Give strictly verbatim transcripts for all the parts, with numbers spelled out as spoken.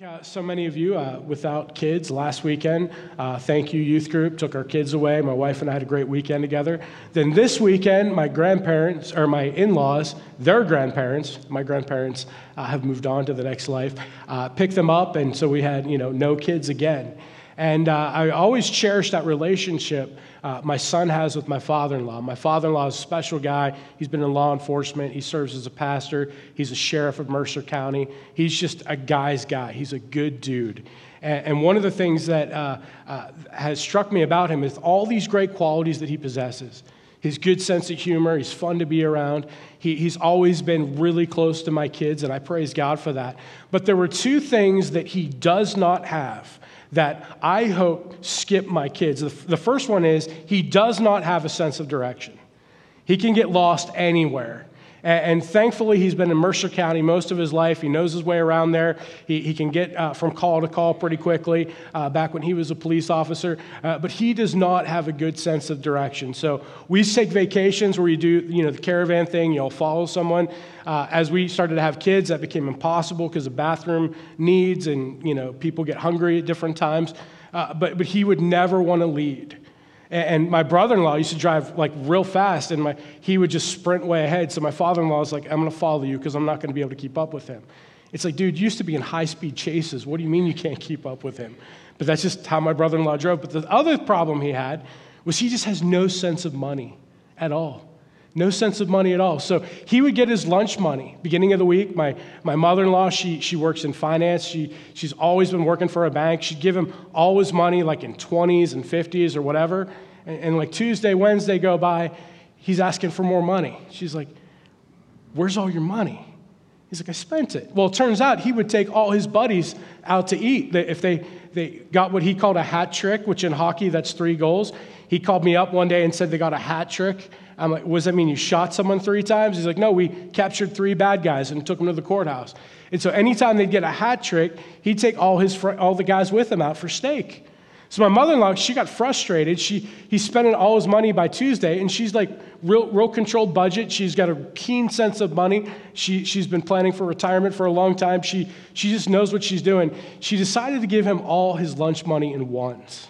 Uh, so many of you uh, without kids last weekend. Uh, thank you, youth group. Took our kids away. My wife and I had a great weekend together. Then this weekend, my grandparents, or my in-laws, their grandparents, my grandparents uh, have moved on to the next life, uh, picked them up, and so we had, you know, no kids again. And uh, I always cherish that relationship uh, my son has with my father-in-law. My father-in-law is a special guy. He's been in law enforcement. He serves as a pastor. He's a sheriff of Mercer County. He's just a guy's guy. He's a good dude. And, and one of the things that uh, uh, has struck me about him is all these great qualities that he possesses. His good sense of humor. He's fun to be around. He, he's always been really close to my kids, and I praise God for that. But there were two things that he does not have that I hope skip my kids. The, the first one is he does not have a sense of direction. He can get lost anywhere. And, and thankfully, he's been in Mercer County most of his life. He knows his way around there. He, he can get uh, from call to call pretty quickly, uh, back when he was a police officer. Uh, but he does not have a good sense of direction. So we take vacations where you do, you know, the caravan thing. You'll follow someone. Uh, as we started to have kids, that became impossible because of bathroom needs, and you know, people get hungry at different times. Uh, but but he would never want to lead. And, and my brother-in-law used to drive like real fast, and my he would just sprint way ahead. So my father-in-law was like, "I'm going to follow you because I'm not going to be able to keep up with him." It's like, dude, you used to be in high-speed chases. What do you mean you can't keep up with him? But that's just how my brother-in-law drove. But the other problem he had was he just has no sense of money at all. No sense of money at all. So he would get his lunch money beginning of the week. My my mother-in-law, she she works in finance. She she's always been working for a bank. She'd give him all his money like in twenties and fifties or whatever. And, and like Tuesday, Wednesday go by, he's asking for more money. She's like, "Where's all your money?" He's like, "I spent it." Well, it turns out he would take all his buddies out to eat. If they they got what he called a hat trick, which in hockey, that's three goals. He called me up one day and said they got a hat trick. I'm like, "What does that mean? You shot someone three times?" He's like, "No, we captured three bad guys and took them to the courthouse." And so anytime they'd get a hat trick, he'd take all his fr- all the guys with him out for steak. So my mother-in-law, she got frustrated. She he's spending all his money by Tuesday, and she's like real real controlled budget. She's got a keen sense of money. She she's been planning for retirement for a long time. She she just knows what she's doing. She decided to give him all his lunch money in ones.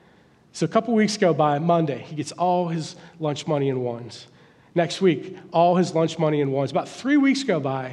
So a couple weeks go by, Monday, he gets all his lunch money in ones. Next week, all his lunch money in ones. About three weeks go by,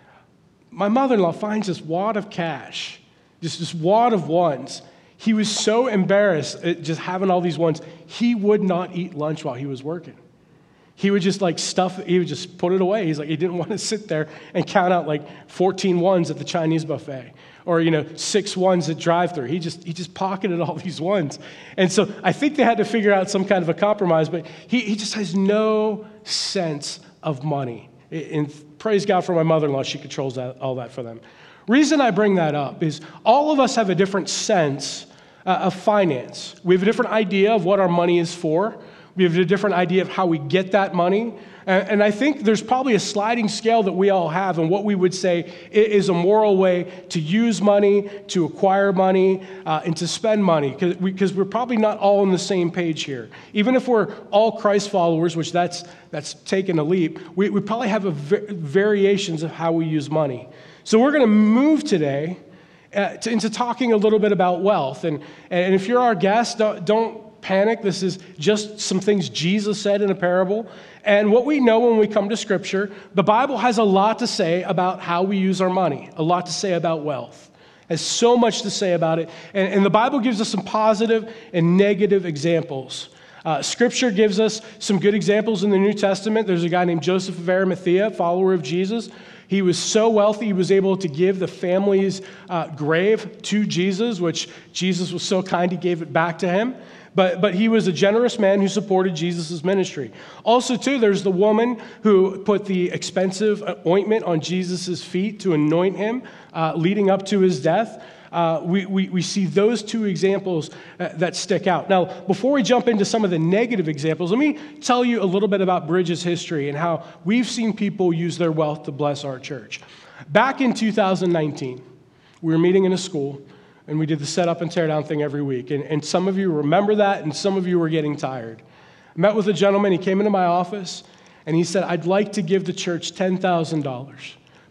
my mother-in-law finds this wad of cash, just this wad of ones. He was so embarrassed at just having all these ones, he would not eat lunch while he was working. He would just like stuff, he would just put it away. He's like, he didn't want to sit there and count out like fourteen ones at the Chinese buffet. Or, you know, six ones at drive-thru. He just he just pocketed all these ones. And so I think they had to figure out some kind of a compromise, but he, he just has no sense of money. And praise God for my mother-in-law. She controls that, all that for them. Reason I bring that up is all of us have a different sense uh, of finance. We have a different idea of what our money is for. We have a different idea of how we get that money. And, and I think there's probably a sliding scale that we all have, and what we would say is a moral way to use money, to acquire money, uh, and to spend money, because we, 'cause we're probably not all on the same page here. Even if we're all Christ followers, which that's that's taking a leap, we, we probably have a v- variations of how we use money. So we're going to move today uh, to, into talking a little bit about wealth. And, and if you're our guest, don't, don't panic. This is just some things Jesus said in a parable. And what we know when we come to Scripture, the Bible has a lot to say about how we use our money, a lot to say about wealth. It has so much to say about it. And, and the Bible gives us some positive and negative examples. Uh, scripture gives us some good examples in the New Testament. There's a guy named Joseph of Arimathea, follower of Jesus. He was so wealthy, he was able to give the family's uh, grave to Jesus, which Jesus was so kind, he gave it back to him. But but he was a generous man who supported Jesus' ministry. Also, too, there's the woman who put the expensive ointment on Jesus' feet to anoint him, uh, leading up to his death. Uh, we, we, we see those two examples uh, that stick out. Now, before we jump into some of the negative examples, let me tell you a little bit about Bridge's history and how we've seen people use their wealth to bless our church. Back in two thousand nineteen, we were meeting in a school, and we did the set up and tear down thing every week. And, and some of you remember that, and some of you were getting tired. I met with a gentleman. He came into my office, and he said, "I'd like to give the church ten thousand dollars.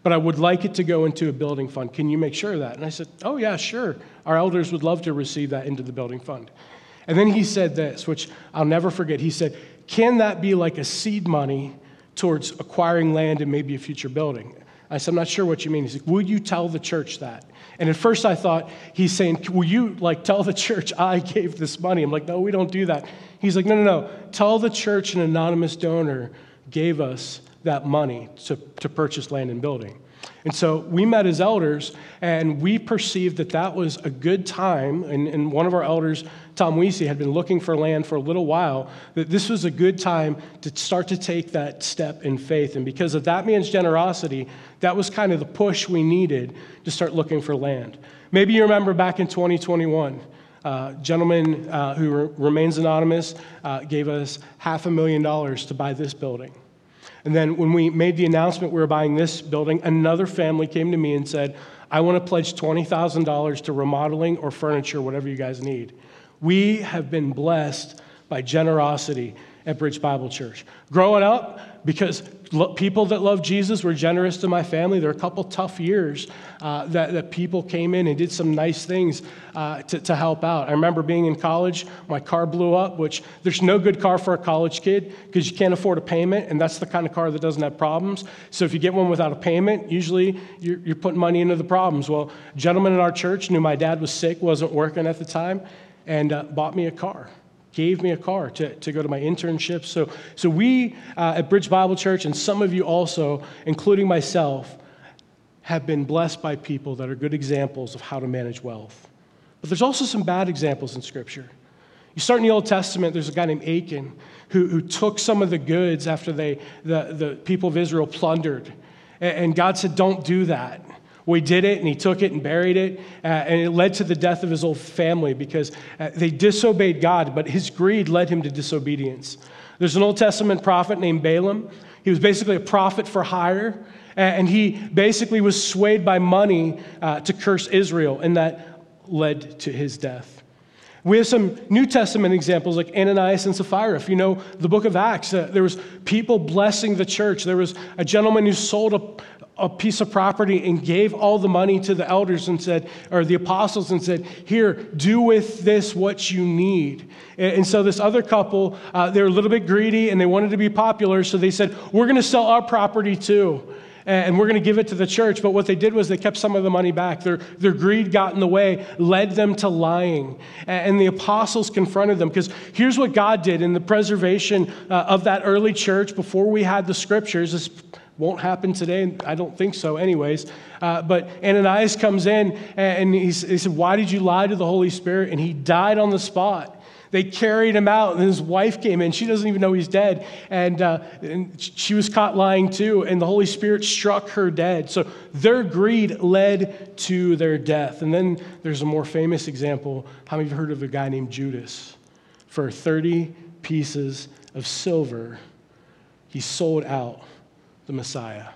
but I would like it to go into a building fund. Can you make sure of that? And I said, oh, yeah, sure. Our elders would love to receive that into the building fund. And then he said this, which I'll never forget. He said, can that be like a seed money towards acquiring land and maybe a future building? I said, I'm not sure what you mean. He's like, will you tell the church that? And at first I thought he's saying, will you like tell the church I gave this money? I'm like, no, we don't do that. He's like, no, no, no. Tell the church an anonymous donor gave us that money to, to purchase land and building. And so we met as elders, and we perceived that that was a good time, and, and one of our elders, Tom Weesey, had been looking for land for a little while, that this was a good time to start to take that step in faith. And because of that man's generosity, that was kind of the push we needed to start looking for land. Maybe you remember back in twenty twenty-one, a uh, gentleman uh, who re- remains anonymous uh, gave us half a million dollars to buy this building. And then when we made the announcement we were buying this building, another family came to me and said, I want to pledge twenty thousand dollars to remodeling or furniture, whatever you guys need. We have been blessed by generosity at Bridge Bible Church. Growing up, because lo- people that love Jesus were generous to my family, there were a couple tough years uh, that, that people came in and did some nice things uh, to, to help out. I remember being in college, my car blew up, which there's no good car for a college kid because you can't afford a payment, and that's the kind of car that doesn't have problems. So if you get one without a payment, usually you're, you're putting money into the problems. Well, a gentleman in our church knew my dad was sick, wasn't working at the time, and uh, bought me a car. Gave me a car to, to go to my internship. So, so we uh, at Bridge Bible Church, and some of you also, including myself, have been blessed by people that are good examples of how to manage wealth. But there's also some bad examples in Scripture. You start in the Old Testament, there's a guy named Achan who, who took some of the goods after they the, the people of Israel plundered. And, and God said, don't do that. Well, he did it, and he took it and buried it, uh, and it led to the death of his whole family because uh, they disobeyed God, but his greed led him to disobedience. There's an Old Testament prophet named Balaam. He was basically a prophet for hire, and he basically was swayed by money uh, to curse Israel, and that led to his death. We have some New Testament examples like Ananias and Sapphira. If you know the book of Acts, uh, there was people blessing the church. There was a gentleman who sold a a piece of property and gave all the money to the elders and said, or the apostles and said, here, do with this what you need. And, and so this other couple, uh, they were a little bit greedy and they wanted to be popular. So they said, we're going to sell our property too. And we're going to give it to the church. But what they did was they kept some of the money back. Their, their greed got in the way, led them to lying. And the apostles confronted them. Because here's what God did in the preservation uh, of that early church before we had the scriptures. This won't happen today. I don't think so anyways. Uh, but Ananias comes in and he's, he said, why did you lie to the Holy Spirit? And he died on the spot. They carried him out, and his wife came in. She doesn't even know he's dead. And, uh, and she was caught lying too, and the Holy Spirit struck her dead. So their greed led to their death. And then there's a more famous example. How many of you heard of a guy named Judas? For thirty pieces of silver, he sold out the Messiah.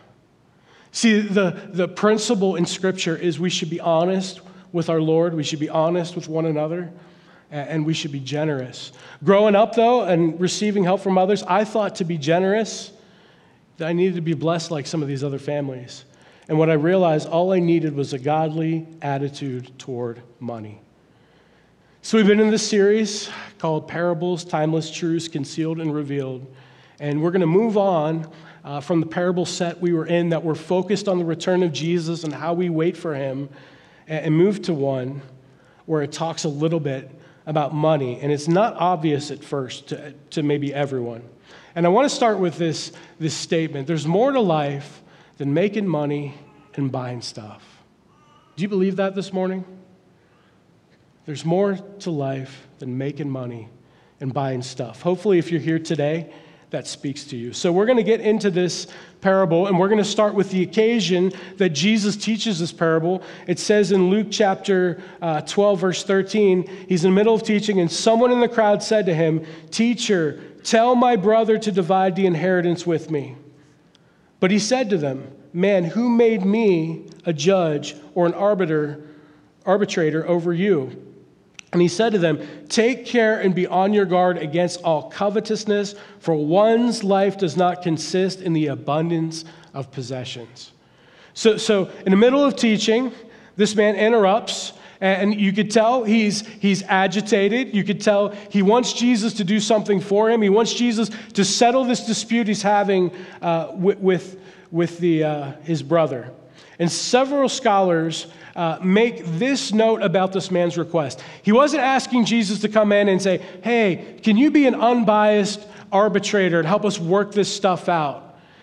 See, the, the principle in Scripture is we should be honest with our Lord. We should be honest with one another. And we should be generous. Growing up, though, and receiving help from others, I thought to be generous, that I needed to be blessed like some of these other families. And what I realized, all I needed was a godly attitude toward money. So we've been in this series called Parables, Timeless Truths, Concealed and Revealed. And we're going to move on uh, from the parable set we were in that we're focused on the return of Jesus and how we wait for him, and, and move to one where it talks a little bit about money, and it's not obvious at first to, to maybe everyone. And I want to start with this, this statement. There's more to life than making money and buying stuff. Do you believe that this morning? There's more to life than making money and buying stuff. Hopefully, if you're here today, that speaks to you. So we're going to get into this parable, and we're going to start with the occasion that Jesus teaches this parable. It says in Luke chapter uh, twelve, verse thirteen, he's in the middle of teaching, and someone in the crowd said to him, "Teacher, tell my brother to divide the inheritance with me." But he said to them, "Man, who made me a judge or an arbiter, arbitrator over you?" And he said to them, "Take care and be on your guard against all covetousness, for one's life does not consist in the abundance of possessions." So, so in the middle of teaching, this man interrupts, and you could tell he's, he's agitated. You could tell he wants Jesus to do something for him. He wants Jesus to settle this dispute he's having uh, with, with, with the, uh, his brother. And several scholars uh, make this note about this man's request. He wasn't asking Jesus to come in and say, hey, can you be an unbiased arbitrator and help us work this stuff out?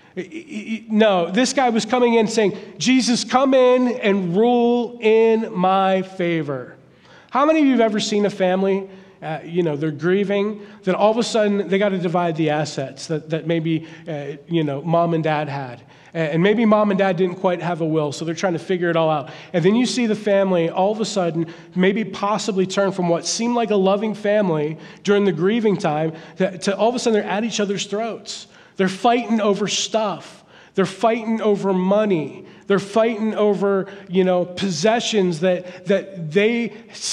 No, this guy was coming in saying, Jesus, come in and rule in my favor. How many of you have ever seen a family, uh, you know, they're grieving, then all of a sudden they got to divide the assets that, that maybe, uh, you know, mom and dad had. And maybe mom and dad didn't quite have a will, so they're trying to figure it all out. And then you see the family all of a sudden maybe possibly turn from what seemed like a loving family during the grieving time to, to all of a sudden they're at each other's throats. They're fighting over stuff. They're fighting over money. They're fighting over, you know, possessions that, that they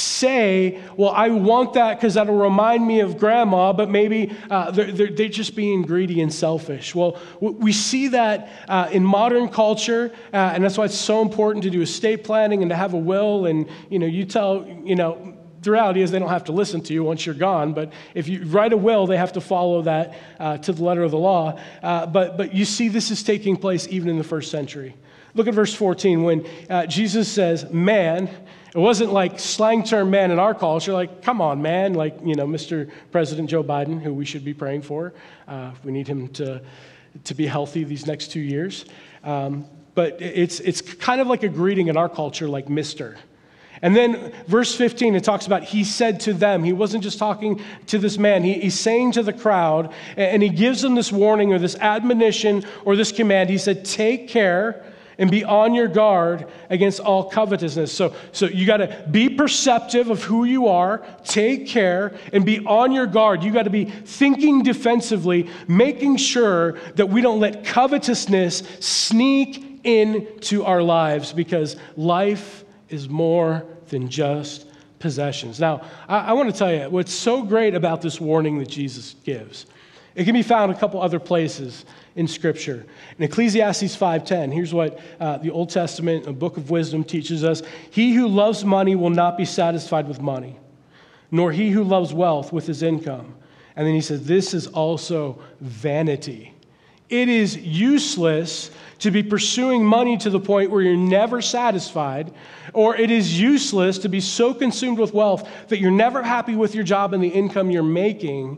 say, well, I want that because that'll remind me of grandma, but maybe uh, they're, they're, they're just being greedy and selfish. Well, we see that uh, in modern culture, uh, and that's why it's so important to do estate planning and to have a will. And, you know, you tell, you know, the reality is they don't have to listen to you once you're gone, but if you write a will, they have to follow that uh, to the letter of the law. Uh, but, but you see this is taking place even in the first century. Look at verse fourteen when uh, Jesus says, man. It wasn't like slang term man in our culture, like, come on, man, like, you know, Mister President Joe Biden, who we should be praying for. Uh, we need him to, to be healthy these next two years. Um, but it's, it's kind of like a greeting in our culture, like Mister And then verse fifteen, it talks about he said to them. He wasn't just talking to this man. He, he's saying to the crowd, and he gives them this warning or this admonition or this command. He said, take care and be on your guard against all covetousness. So, so you got to be perceptive of who you are, take care, and be on your guard. You got to be thinking defensively, making sure that we don't let covetousness sneak into our lives, because life is more than just possessions. Now, I, I want to tell you what's so great about this warning that Jesus gives. It can be found a couple other places in Scripture. In Ecclesiastes five ten, here's what uh, the Old Testament, a book of wisdom, teaches us. He who loves money will not be satisfied with money, nor he who loves wealth with his income. And then he says, this is also vanity. It is useless to be pursuing money to the point where you're never satisfied, or it is useless to be so consumed with wealth that you're never happy with your job and the income you're making.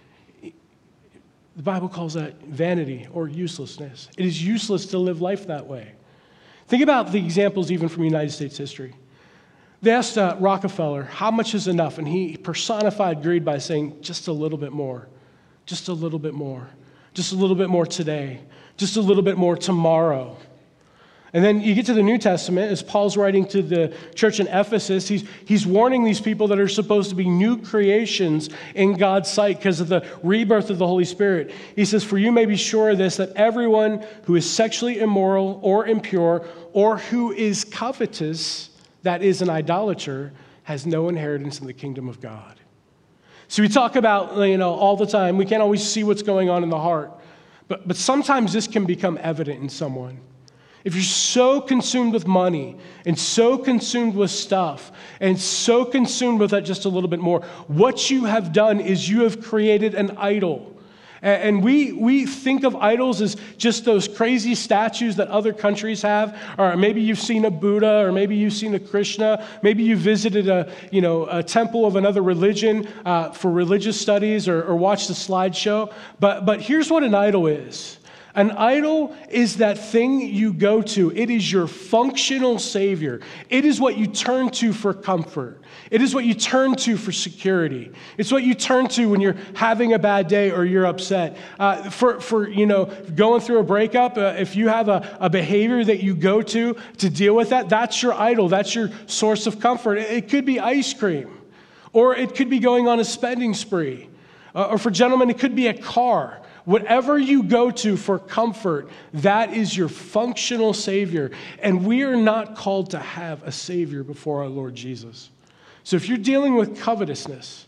The Bible calls that vanity or uselessness. It is useless to live life that way. Think about the examples even from United States history. They asked uh, Rockefeller, how much is enough? And he personified greed by saying, just a little bit more, just a little bit more, just a little bit more today, just a little bit more tomorrow. And then you get to the New Testament, as Paul's writing to the church in Ephesus, he's, he's warning these people that are supposed to be new creations in God's sight because of the rebirth of the Holy Spirit. He says, for you may be sure of this, that everyone who is sexually immoral or impure or who is covetous, that is an idolater, has no inheritance in the kingdom of God. So we talk about, you know, all the time, we can't always see what's going on in the heart, but, but sometimes this can become evident in someone. If you're so consumed with money and so consumed with stuff and so consumed with that just a little bit more, what you have done is you have created an idol. And we we think of idols as just those crazy statues that other countries have, or maybe you've seen a Buddha, or maybe you've seen a Krishna, maybe you visited a you know a temple of another religion uh, for religious studies, or, or watched a slideshow. But but here's what an idol is. An idol is that thing you go to. It is your functional savior. It is what you turn to for comfort. It is what you turn to for security. It's what you turn to when you're having a bad day or you're upset. Uh, for, for, you know, going through a breakup, uh, if you have a, a behavior that you go to to deal with that, that's your idol. That's your source of comfort. It, it could be ice cream, or it could be going on a spending spree. Uh, or for gentlemen, it could be a car. Whatever you go to for comfort, that is your functional Savior. And we are not called to have a Savior before our Lord Jesus. So if you're dealing with covetousness,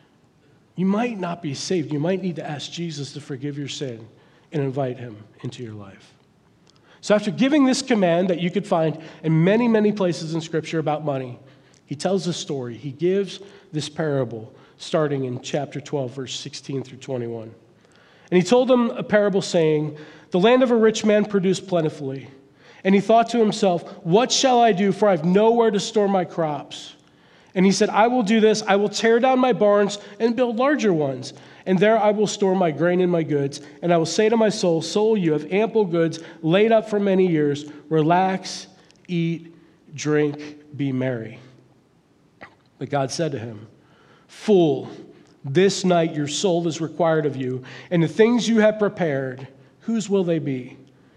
you might not be saved. You might need to ask Jesus to forgive your sin and invite him into your life. So after giving this command that you could find in many, many places in Scripture about money, he tells a story. He gives this parable starting in chapter twelve, verse sixteen through twenty-one. And he told them a parable saying, "The land of a rich man produced plentifully. And he thought to himself, 'What shall I do? For I have nowhere to store my crops.' And he said, 'I will do this. I will tear down my barns and build larger ones. And there I will store my grain and my goods. And I will say to my soul, soul, you have ample goods laid up for many years. Relax, eat, drink, be merry.' But God said to him, 'Fool, this night your soul is required of you. And the things you have prepared, whose will they be?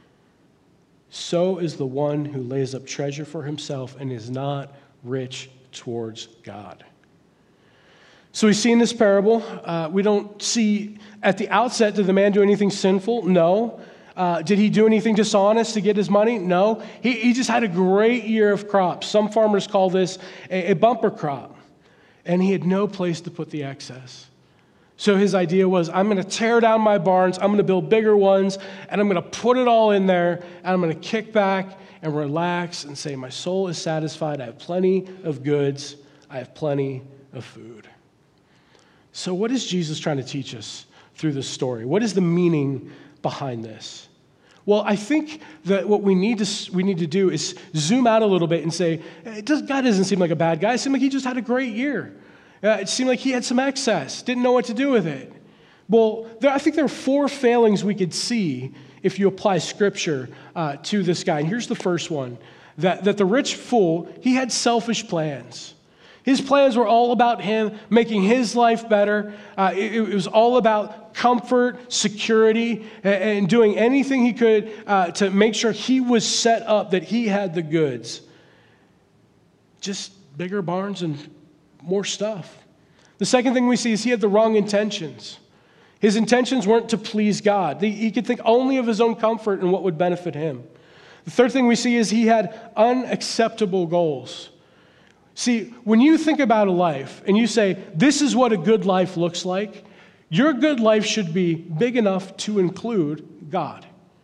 So is the one who lays up treasure for himself and is not rich towards God.'" So we see in this parable, uh, we don't see at the outset, did the man do anything sinful? No. Uh, did he do anything dishonest to get his money? No. He, he just had a great year of crops. Some farmers call this a, a bumper crop. And he had no place to put the excess. So his idea was, I'm going to tear down my barns, I'm going to build bigger ones, and I'm going to put it all in there, and I'm going to kick back and relax and say, my soul is satisfied, I have plenty of goods, I have plenty of food. So what is Jesus trying to teach us through this story? What is the meaning behind this? Well, I think that what we need to we need to do is zoom out a little bit and say, it does, God doesn't seem like a bad guy. It seemed like he just had a great year. Uh, it seemed like he had some excess, didn't know what to do with it. Well, there, I think there are four failings we could see if you apply Scripture uh, to this guy. And here's the first one, that, that the rich fool, he had selfish plans. His plans were all about him making his life better. Uh, it, it was all about comfort, security, and, and doing anything he could uh, to make sure he was set up, that he had the goods. Just bigger barns and more stuff. The second thing we see is he had the wrong intentions. His intentions weren't to please God. He could think only of his own comfort and what would benefit him. The third thing we see is he had unacceptable goals. See, when you think about a life and you say, this is what a good life looks like, your good life should be big enough to include God.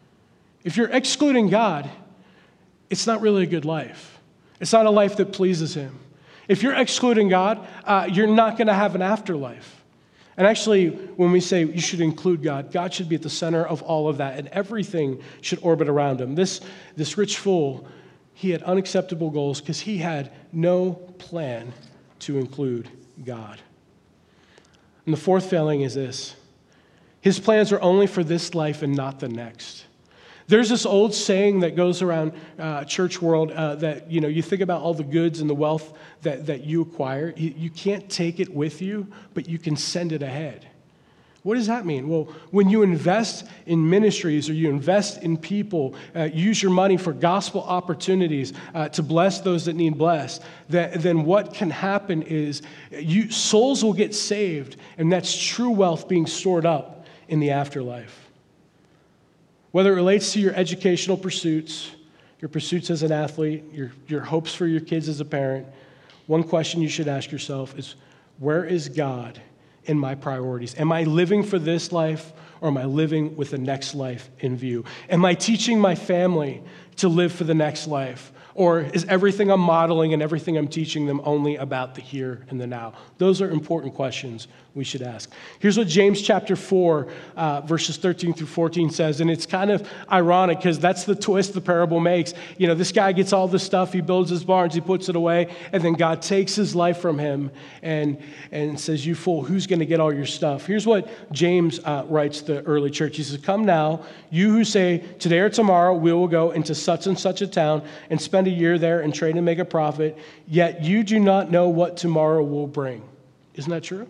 If you're excluding God, it's not really a good life. It's not a life that pleases him. If you're excluding God, uh, you're not going to have an afterlife. And actually, when we say you should include God, God should be at the center of all of that, and everything should orbit around him. This, this rich fool, he had unacceptable goals because he had no plan to include God. And the fourth failing is this: his plans are only for this life and not the next. There's this old saying that goes around uh, church world uh, that, you know, you think about all the goods and the wealth that, that you acquire. You, you can't take it with you, but you can send it ahead. What does that mean? Well, when you invest in ministries or you invest in people, uh, use your money for gospel opportunities uh, to bless those that need blessed, that, then what can happen is you, souls will get saved, and that's true wealth being stored up in the afterlife. Whether it relates to your educational pursuits, your pursuits as an athlete, your, your hopes for your kids as a parent, one question you should ask yourself is, where is God in my priorities? Am I living for this life, or am I living with the next life in view? Am I teaching my family to live for the next life? Or is everything I'm modeling and everything I'm teaching them only about the here and the now? Those are important questions we should ask. Here's what James chapter four, uh, verses thirteen through fourteen says, and it's kind of ironic because that's the twist the parable makes. You know, this guy gets all this stuff, he builds his barns, he puts it away, and then God takes his life from him and, and says, you fool, who's going to get all your stuff? Here's what James uh, writes to the early church. He says, come now, you who say, today or tomorrow we will go into such and such a town and spend a year there and trade and make a profit, yet you do not know what tomorrow will bring. Isn't that true?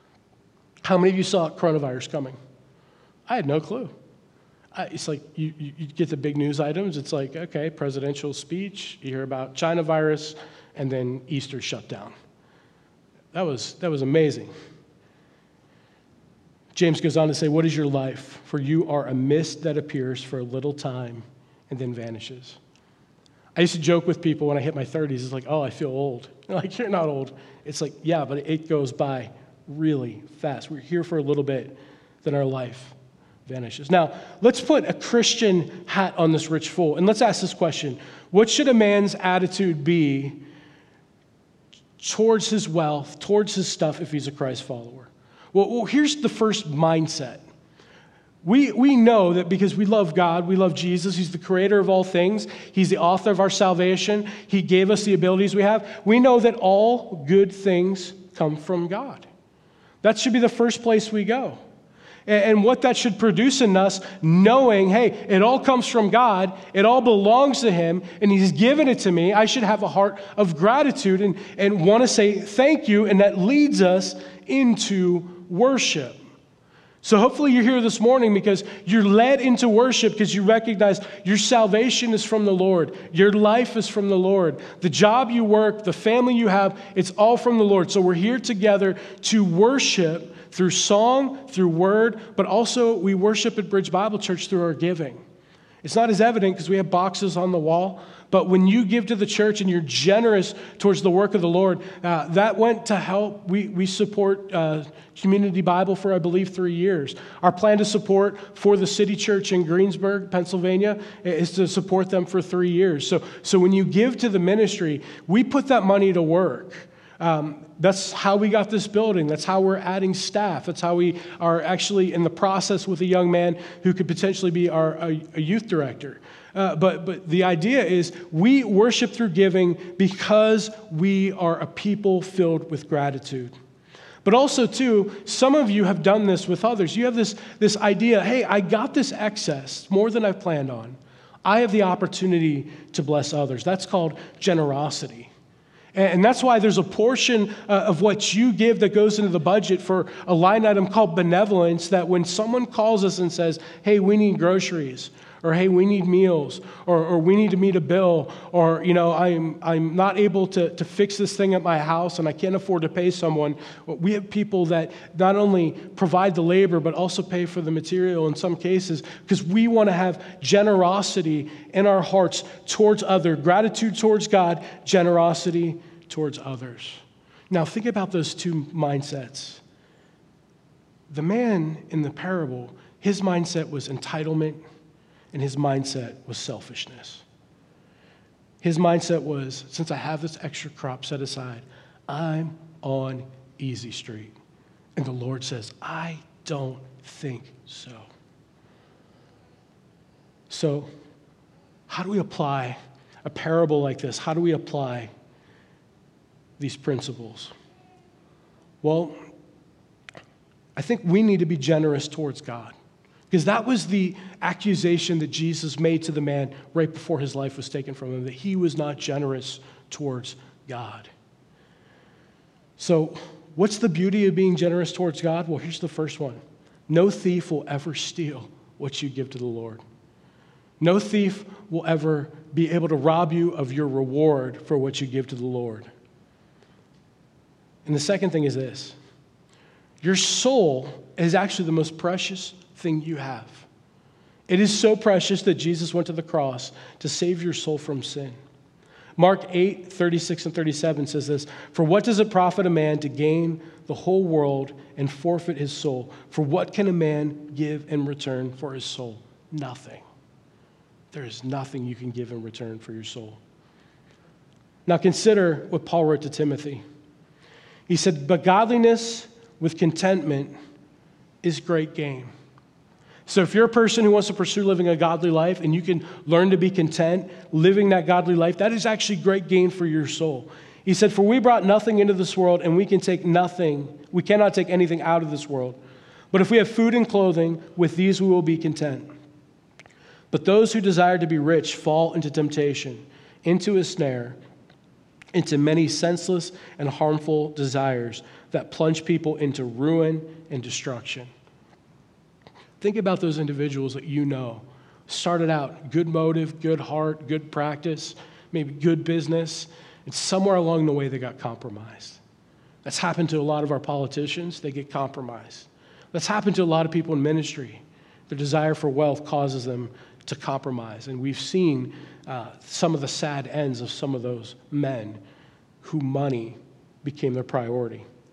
How many of you saw coronavirus coming? I had no clue. I, it's like you, you, you get the big news items. It's like, okay, presidential speech, you hear about China virus, and then Easter shutdown. That was, that was amazing. James goes on to say, what is your life? For you are a mist that appears for a little time and then vanishes. I used to joke with people when I hit my thirties, it's like, oh, I feel old. They're like, you're not old. It's like, yeah, but it goes by really fast. We're here for a little bit, then our life vanishes. Now, let's put a Christian hat on this rich fool, and let's ask this question. What should a man's attitude be towards his wealth, towards his stuff, if he's a Christ follower? Well, well here's the first mindset. We, we know that because we love God, we love Jesus, he's the creator of all things, he's the author of our salvation, he gave us the abilities we have. We know that all good things come from God. That should be the first place we go. And, and what that should produce in us, knowing, hey, it all comes from God, it all belongs to him, and he's given it to me. I should have a heart of gratitude and, and want to say thank you, and that leads us into worship. So hopefully you're here this morning because you're led into worship because you recognize your salvation is from the Lord. Your life is from the Lord. The job you work, the family you have, it's all from the Lord. So we're here together to worship through song, through word, but also we worship at Bridge Bible Church through our giving. It's not as evident because we have boxes on the wall, but when you give to the church and you're generous towards the work of the Lord, uh, that went to help. We, we support uh, Community Bible for, I believe, three years. Our plan to support for the City Church in Greensburg, Pennsylvania, is to support them for three years. So, so when you give to the ministry, we put that money to work. Um, that's how we got this building. That's how we're adding staff. That's how we are actually in the process with a young man who could potentially be our a, a youth director. Uh, but but the idea is we worship through giving because we are a people filled with gratitude. But also, too, some of you have done this with others. You have this, this idea, hey, I got this excess, more than I've planned on. I have the opportunity to bless others. That's called generosity. And that's why there's a portion uh, of what you give that goes into the budget for a line item called benevolence, that when someone calls us and says, hey, we need groceries, or hey, we need meals, or, or we need to meet a bill, or, you know, I'm I'm not able to, to fix this thing at my house and I can't afford to pay someone. We have people that not only provide the labor, but also pay for the material in some cases, because we want to have generosity in our hearts towards others, gratitude towards God, generosity towards others. Now, think about those two mindsets. The man in the parable, his mindset was entitlement, and his mindset was selfishness. His mindset was, since I have this extra crop set aside, I'm on easy street. And the Lord says, I don't think so. So, how do we apply a parable like this? How do we apply these principles? Well, I think we need to be generous towards God. Because that was the accusation that Jesus made to the man right before his life was taken from him, that he was not generous towards God. So what's the beauty of being generous towards God? Well, here's the first one. No thief will ever steal what you give to the Lord. No thief will ever be able to rob you of your reward for what you give to the Lord. And the second thing is this. Your soul is actually the most precious thing you have. It is so precious that Jesus went to the cross to save your soul from sin. Mark eight, thirty-six and thirty-seven says this, for what does it profit a man to gain the whole world and forfeit his soul? For what can a man give in return for his soul? Nothing. There is nothing you can give in return for your soul. Now consider what Paul wrote to Timothy. He said, but godliness with contentment is great gain. So if you're a person who wants to pursue living a godly life and you can learn to be content living that godly life, that is actually great gain for your soul. He said, for we brought nothing into this world and we can take nothing, we cannot take anything out of this world. But if we have food and clothing, with these we will be content. But those who desire to be rich fall into temptation, into a snare, into many senseless and harmful desires that plunge people into ruin and destruction. Think about those individuals that you know. Started out, good motive, good heart, good practice, maybe good business, and somewhere along the way they got compromised. That's happened to a lot of our politicians. They get compromised. That's happened to a lot of people in ministry. Their desire for wealth causes them to compromise. And we've seen uh, some of the sad ends of some of those men who money became their priority.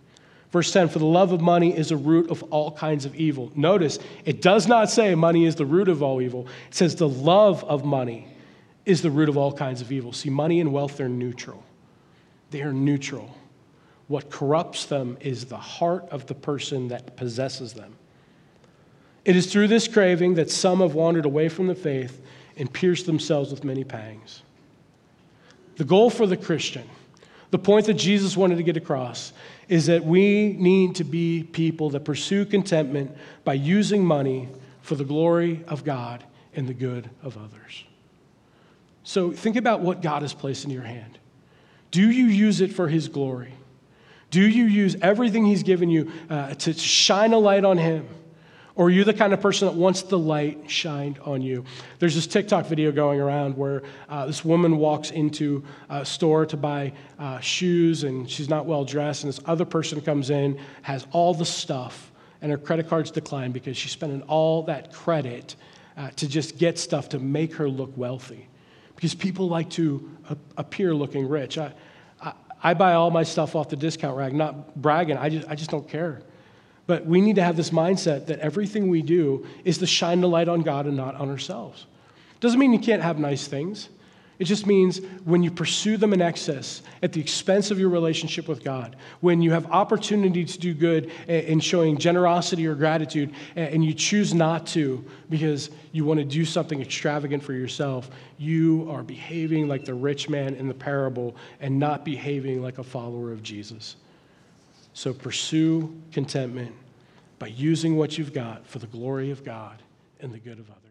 Verse ten, for the love of money is a root of all kinds of evil. Notice, it does not say money is the root of all evil. It says the love of money is the root of all kinds of evil. See, money and wealth are neutral. They are neutral. What corrupts them is the heart of the person that possesses them. It is through this craving that some have wandered away from the faith and pierced themselves with many pangs. The goal for the Christian, the point that Jesus wanted to get across, is that we need to be people that pursue contentment by using money for the glory of God and the good of others. So think about what God has placed in your hand. Do you use it for His glory? Do you use everything He's given you uh, to shine a light on Him? Or are you the kind of person that wants the light shined on you? There's this TikTok video going around where uh, this woman walks into a store to buy uh, shoes, and she's not well dressed, and this other person comes in, has all the stuff, and her credit card's declined because she's spending all that credit uh, to just get stuff to make her look wealthy. Because people like to uh, appear looking rich. I, I, I buy all my stuff off the discount rack, not bragging. I just, I just don't care. But we need to have this mindset that everything we do is to shine the light on God and not on ourselves. Doesn't mean you can't have nice things. It just means when you pursue them in excess at the expense of your relationship with God, when you have opportunity to do good in showing generosity or gratitude, and you choose not to because you want to do something extravagant for yourself, you are behaving like the rich man in the parable and not behaving like a follower of Jesus. So pursue contentment by using what you've got for the glory of God and the good of others.